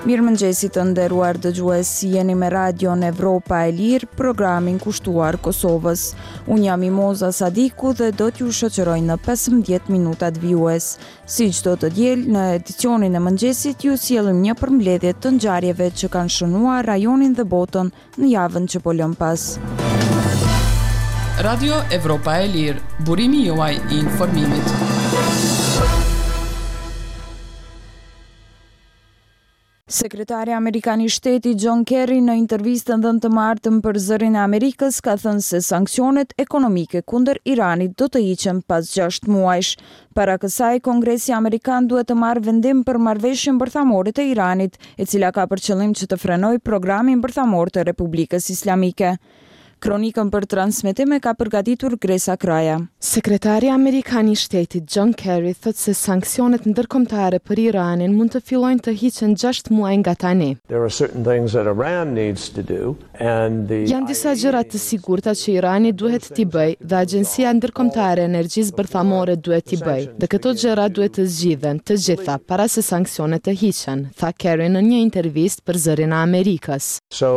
Mirëmëngjesit të nderuar dëgjues, jeni me Radion Evropa e Lirë, programin kushtuar Kosovës. Unë jam Mimoza Sadiku dhe do t'ju shoqëroj në 15 minutat vijues. Si çdo të diel, në edicionin e mëngjesit ju sjellim një përmbledhje të ngjarjeve që kanë shënuar rajonin dhe botën në javën që po lëm pas. Radio Evropa e Lirë, burimi juaj I informimit. Sekretari Amerikan I Shtetit John Kerry në intervistën dhënë të martën për Zërin e Amerikës ka thënë se sanksionet ekonomike kundër Iranit do të hiqen pas 6 muajsh. Para kësaj, Kongresi Amerikan duhet të marrë vendim për marrëveshjen bërthamore të Iranit, e cila ka për qëllim që të frenojë programin bërthamor të Republikës Islamike. Kronikën për transmetim ka përgatitur Gresa Kraja. Sekretari Amerikan I Shtetit John Kerry thot se sanksionet ndërkombëtare për Iranin mund të fillojnë të hiqen 6 muaj nga tani. Janë disa gjëra të sigurta që Irani duhet t'i bëjë dhe Agjencia Ndërkombëtare e Energjisë Bërthamore duhet t'i bëjë. Dhe këto gjëra duhet të zgjidhen të gjitha para se sanksionet të hiqen, tha Kerry në një intervistë për Zërin e Amerikës.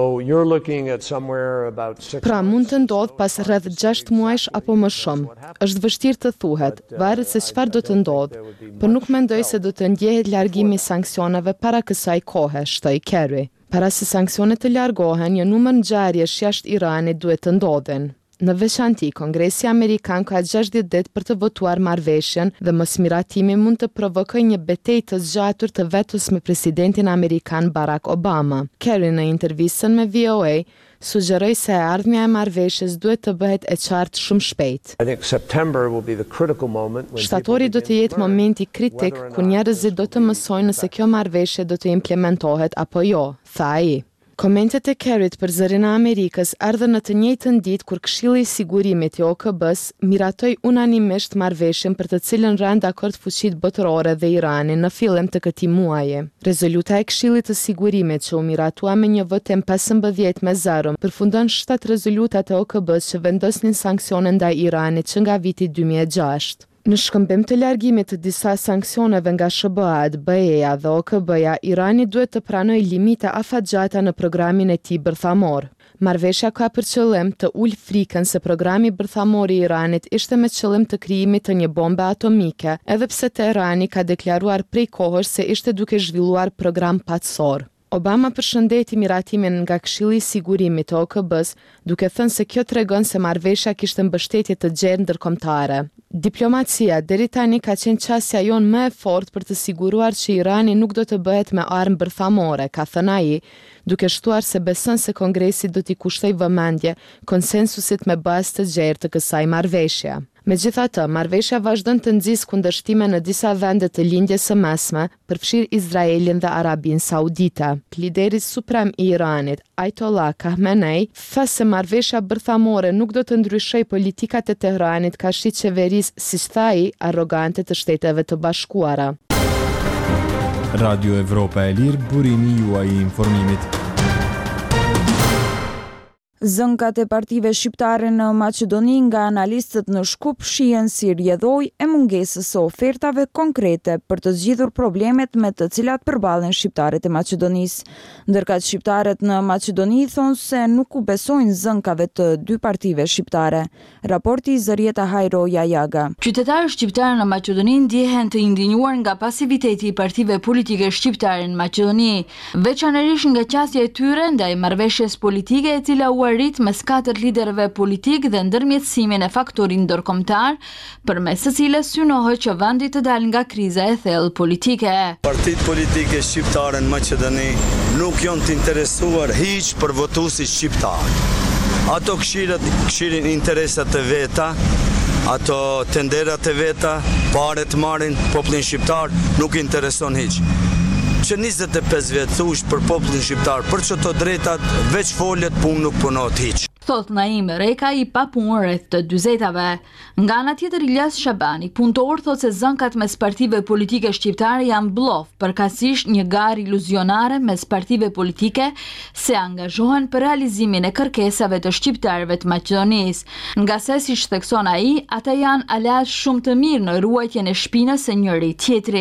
Pra mund të ndodhë pas rreth 6 muajsh apo më shumë. Është vështirë të thuhet, varet se çfarë do të ndodhë, por nuk mendoj se do të ndjehet largimi I sanksioneve para kësaj kohe, shtoi Kerry. Para se sanksionet të largohen, një numër ngjarjesh jashtë Iranit duhet të ndodhin. Në veçanti, Kongresi Amerikan ka 60 ditë për të votuar marrëveshjen dhe mosmiratimi mund të provokojë një betejë të zgjatur të vetes me presidentin amerikan Barack Obama. Kerry në intervistën me VOA sugjeroi se e ardhmja e marrëveshjes duhet të bëhet e qartë shumë shpejt. Shtatori do të jetë momenti kritik ku njerëzit do të mësojnë nëse kjo marrëveshje do të implementohet apo jo, tha ai. Komentet e Kerryt për Zërin e Amerikës ardhen në të njëjtën ditë kur Këshilli I Sigurimit I OKB-s miratoi unanimisht marrëveshjen për të cilën ranë dakord fuqitë botërore dhe Irani në fillim të këtij muaji. Rezoluta e Këshillit të Sigurimit që u miratua me një votim 15-0 përfundon 7 rezolutat e OKB-s që vendosnin sanksione ndaj Iranit që nga viti 2006. Në shkëmbim të largimit të disa sanksioneve nga SBA-t, BE-ja dhe OKB-ja, Irani duhet të pranojë limite afatgjata në programin e tij bërthamor. Marrëveshja ka për qëllim të ulë frikën se programi bërthamor I Iranit ishte me qëllim të krijimit të një bombe atomike, edhe pse Teherani ka deklaruar prej kohësh se ishte duke zhvilluar program patësor. Obama përshëndeti miratimin nga Këshilli I Sigurimit të OKB-s, duke thënë se kjo tregon se marrëveshja kishte mbështetje të gjerë ndërkombëtare. Diplomacia deri tani ka qenë qasja jonë më e fortë për të siguruar që Irani nuk do të bëhet me armë bërthamore, ka thënë ai, duke shtuar se beson se Kongresi do t'i kushtojë vëmendje konsensusit me bazë të gjerë të kësaj marrëveshje. Megjithatë, marrëveshja vazhdon të nxjisë kundërshtime në disa vende të lindjes së mesme, përfshirë Izraelin dhe Arabinë Saudite. Lideri suprem I Iranit, Ayatollah Khamenei, tha se marrëveshja bërthamore nuk do të ndryshojë politikat e Teheranit ka shi qeverisë, siç tha ai, arrogante të Shteteve të Bashkuara. Radio Evropa e Lirë, burimi juaj I informimit. Zënkat e partive shqiptare në Maqedoni nga analistët në Shkup shihen si rrjedhoj e mungesës së ofertave konkrete për të zgjidhur problemet me të cilat përballen shqiptarët e Maqedonisë. Ndërka shqiptarët në Maqedoni thonë se nuk u besojnë zënkave të dy partive shqiptare. Raporti Zërieta Hajro Jajaga. Qytetarët shqiptarë në Maqedoni ndjehen të indinjuar nga pasiviteti I partive politike shqiptare në Maqedoni, veçanërisht nga qasja e tyre ndaj marrëveshjes politike e cila u arrit mes 4 liderëve politik dhe ndërmjetësimin e faktorit ndërkombëtar, përmes së cilës synohet që vendi të dalë nga kriza e thellë politike. Partitë politike shqiptare në Maqedoni nuk janë të interesuar hiç për votuesit shqiptar. Ato këshirin interesat e veta, ato tenderat e veta, paret marrin popullin shqiptar, nuk intereson hiç. Që 25 vjetë thush për popullin shqiptar, për që të drejtat veç folet punë nuk punot hiç. Thot Naim Reka I papunë rreth të 40-ve. Nga ana tjetër Ilyas Shabani, punëtor, thot se zënkat mes partive politike shqiptare janë bllop, përkatësisht një garë iluzionare mes partive politike se angazhohen për realizimin e kërkesave të shqiptarëve të Maqedonisë. Nga se siç thekson ai, ata janë aleat shumë të mirë në ruajtjen e shpinës së njëri tjetrit.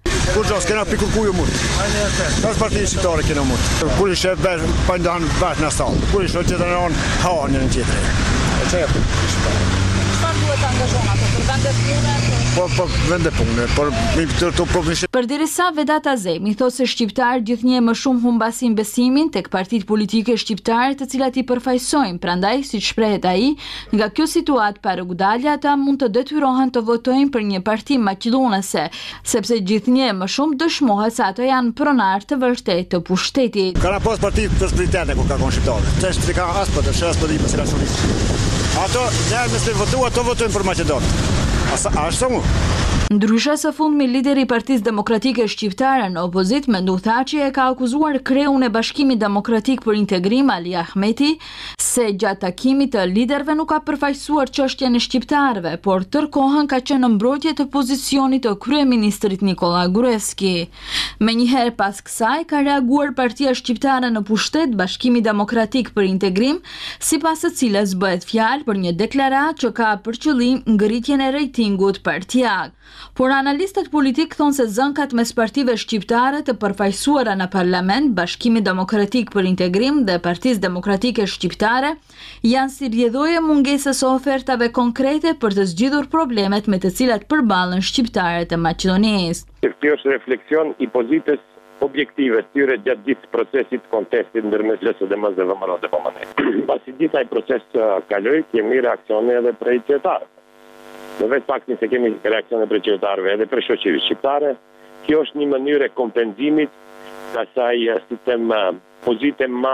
Kur gjo, s'kena pikurku ju mund. Kas partinë shqiptare kena mund. Kur i shef pa ndan bash në sallë. Kur i shef që të nëron ha njën tjetëri. E që e për shqiptare. Çfarë duhet të angazhon ato për vendet pune? Po vende pune, por mi të provinshë. Përderisa Vedat Azemi thotë se shqiptarët gjithnjë më shumë humbasin besimin tek partitë politike shqiptare, të cilat i përfaqësojnë, prandaj siç shprehet ai, nga kjo situatë pa rrugdalje ata mund të detyrohen të votojnë për një parti maqedonese, sepse gjithnjë më shumë dëshmohet se ato janë pronar të vërtetë të pushtetit. Kana pas parti të spriterne kur ka konë shqiptare. Çesh që ka aspo të shas po di pas relacionisht. Ato ne me votu ato votojnë për Maqedonë. Ashtu mu? Ndryshe së fundmi, lideri i Partisë Demokratike Shqiptare në opozit Mendu Thaçi e ka akuzuar kreun e Bashkimit Demokratik për Integrim Ali Ahmeti se gjatë takimit të liderëve nuk ka përfaqësuar çështjen e shqiptarëve, por tërkohën ka qenë në mbrojtje të pozicionit të kryeministrit Nikola Gruevski. Menjëherë pas kësaj ka reaguar Partia Shqiptare në pushtet Bashkimi Demokratik për Integrim, sipas së cilës bëhet fjalë për një deklaratë që ka për qëllim ngritjen e rejtingut partijak. Por analistët politik thonë se zënkat mes partive shqiptare të përfaqësuara në parlament, Bashkimi Demokratik për Integrim dhe Partisë Demokratike Shqiptare janë si rrjedhoje mungesës së ofertave konkrete për të zgjidhur problemet me të cilat përballen shqiptarët e Maqedonisë. Kjo është refleksion i pozitës objektive tyre gjatë gjithë procesit kontestit ndërmes LSDM dhe VMRO dhe PMN. Pasi gjithë ai proces kaloi, kemi reaksione edhe prej qytetarëve. Në vetë faktin se kemi reaksione prej qytetarëve edhe prej shoqërisë shqiptare, kjo është një mënyrë e kompenzimit të asaj pozite më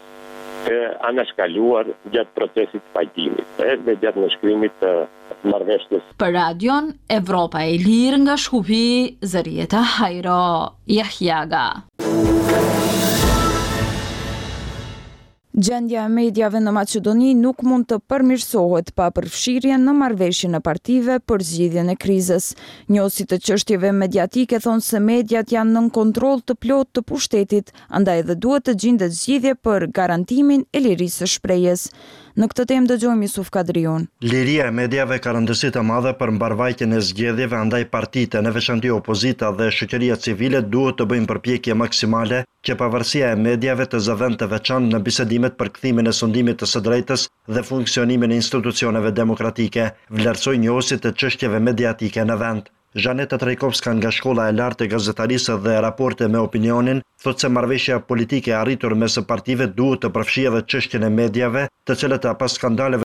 anashkaluar gjatë procesit pajtimit, edhe gjatë nënshkrimit të marrëveshjes. Për Radion Evropa e Lirë nga Shkupi, Zërieta Hajro, Jahjaga. Gjendja e mediave në Maqedoni nuk mund të përmirësohet pa përfshirjen në marrëveshjen e partive për zgjidhjen e krizës. Njësit të çështjeve mediatike thonë se mediat janë nën kontroll të plotë të pushtetit, andaj edhe duhet të gjendet zgjidhje për garantimin e lirisë së shprehjes. Në këtë temë dëgjojmë Yusuf Kadriun. Liria e mediave ka rëndësi të madhe për mbarvajtjen e zgjedhjeve, andaj partitë, në veçantë opozita dhe shoqëria civile duhet të bëjnë përpjekje maksimale që pavarësia e mediave të zëvendë të veçantë në bisedimet për kthimin e sundimit të së drejtës dhe funksionimin e institucioneve demokratike, vlerësoi njohësit të çështjeve mediatike në vend. Zhaneta Trajkovska nga Shkolla e Lartë e Gazetarisë dhe raporte me opinionin, thotë se marrëveshja politike e arritur mes partive duhet të përfshijë edhe çështjen e mediave, të cilët pas skandaleve